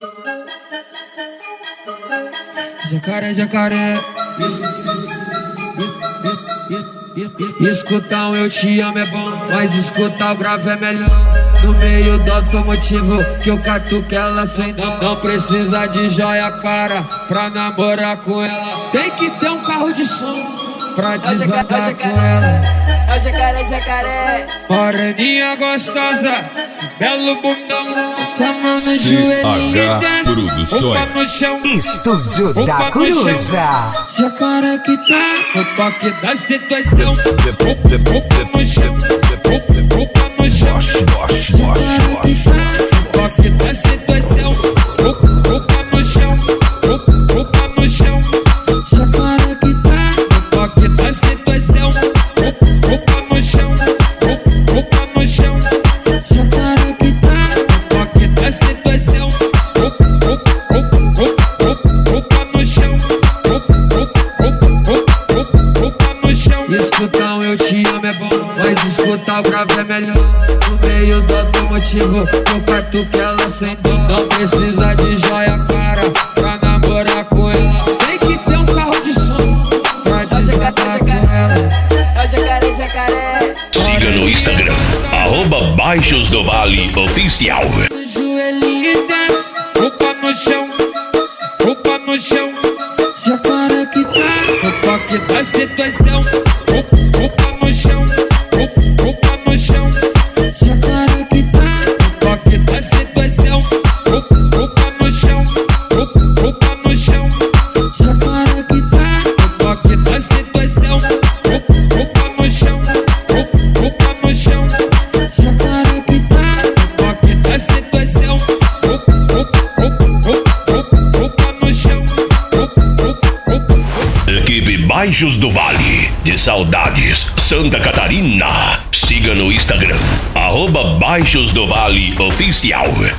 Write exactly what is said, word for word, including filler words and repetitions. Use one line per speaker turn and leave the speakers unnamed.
Jacaré, jacaré, isso, escutar um eu te amo é bom, mas escutar o grave é melhor. No meio do automotivo que eu catuco ela sem dó. Não precisa de joia cara pra namorar com ela. Tem que ter um carro de som pra desandar com ela.
É o jacaré, jacaré.
Moreninha gostosa, belo bundão, tá mão no
C
joelhinho
H
e desce,
Produções.
roupa no chão,
Estúdio
roupa
da
no
Coruja.
chão. Jacaré que tá no toque da situação, roupa no chão, roupa no chão. Jacaré que tá no toque da situação, roupa no chão, roupa no chão. Jacaré que tá no toque da situação, roupa no chão, roupa no chão. Jacaré que tá no toque da situação, roupa no chão, roupa no chão. Escutar um eu te amo é bom, mas escutar o grave é melhor. No meio do automotivo eu catuco ela sem dó. Não precisa de joia cara pra namorar com ela. Tem que ter um carro de som pra desandar com ela.
É o jacaré, jacaré.
Siga no Instagram, arroba Baixos do Vale Oficial.
No joelhinho e desce, roupa no chão, roupa no chão. Jacaré que tá no toque da situação, roupa no chão, roupa no chão. Jacaré que tá no toque da situação, roupa no chão, roupa no chão. Jacaré que tá no toque da situação, roupa no chão, roupa no chão. Jacaré que tá no toque da situação, roupa no chão.
Equipe Baixos do Vale, de Saudades, Santa Catarina. Siga no Instagram, arroba Baixos do Vale Oficial.